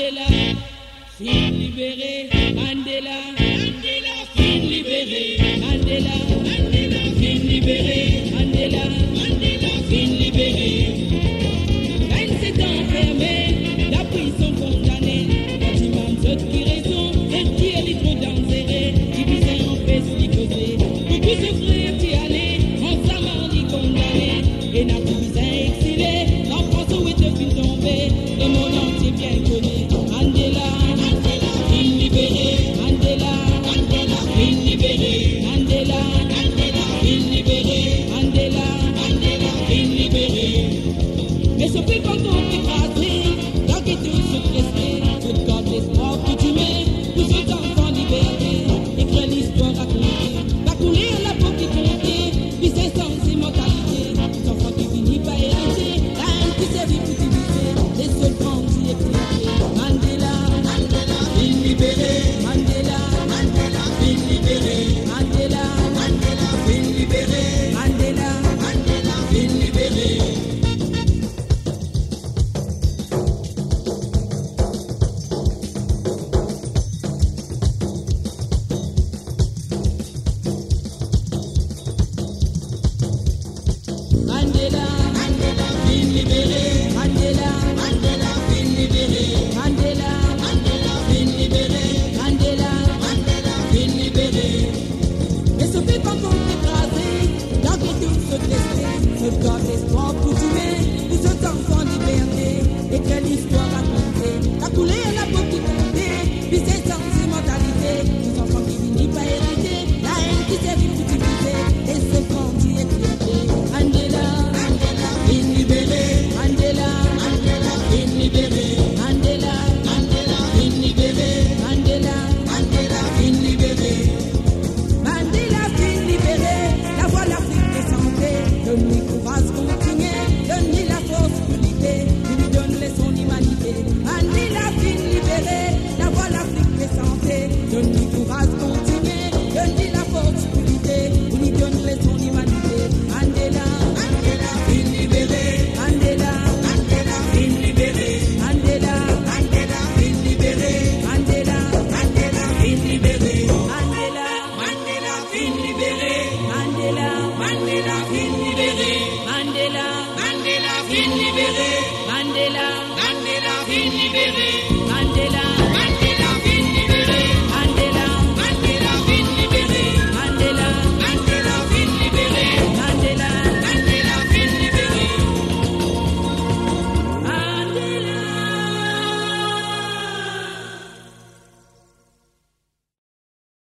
Mandela, fin libéré. Mandela, Mandela, fin libéré. Mandela, Mandela, fin libéré. Mandela, Mandela, fin libéré. 27 ans fermés, la prison condamnée. Quand il m'a dit qui raison, et qui est les trop d'enserré, qui visait en paix, qui causait. Pour tout ce frère qui allait, en sa mort, dit condamné. Et n'a plus visé exilé, en France où est le film tombé, le monde entier bien connu. Mandela, Mandela, fin libéré. Mandela, Mandela, fin libéré. Mandela, Mandela, fin libéré. Mandela, Mandela, fin libéré. Mais ce plus quand on écrasé, la question se prestait, tout comme l'espoir que tu mets, tous ces enfants libérés, écrire l'histoire racontée, va couler la peau qui comptait, puis c'est sans immortalité, les enfants qui finissent par hériter, la haine qui servit pour diviser, les seuls bandits éclatés. Mandela, Mandela, fin libéré. Mandela, Mandela, fin libéré. Mandela, Mandela, fin libéré. Mandela, Mandela, fin libéré. Mandela, Mandela, fin libéré. Mandela, Mandela, fin libéré. Mandela, Mandela, fin libéré. Mandela, Mandela, fin libéré. Mais ce fait pas qu'on écrasé, la question se blessait, se garde l'espoir pour tuer, tous ces enfants libérés, et quelle histoire racontée, la couleur, la peau qui comptait, puis c'est sans immortalité, les enfants qui finissent par hériter, la haine qui servit pour diviser, et ce bandit éclaté. Mandela, Mandela, fin libéré. Mandela, Mandela, fin libéré. Mandela, Mandela, fin libéré. Mandela, Mandela, fin libéré. Mandela, fin libéré. La voix l'Afrique est santé. Donne-lui courage, continuer. Donne-lui la force pour lutter. Il lui donne son humanité. Mandela, fin libéré. La voix l'Afrique est santé. Donne-lui courage, continuer. Donne-lui la force pour lutter. Il lui donne son humanité. Mandela, Mandela, fin libéré. Mandela, Mandela, fin libéré. Mandela, Mandela, fin libéré. Mandela, Mandela, fin libéré. Mandela, Mandela, fin libéré. Mandela, Mandela, fin libéré. Mandela, Mandela, fin libéré. Mandela, Mandela, fin libéré.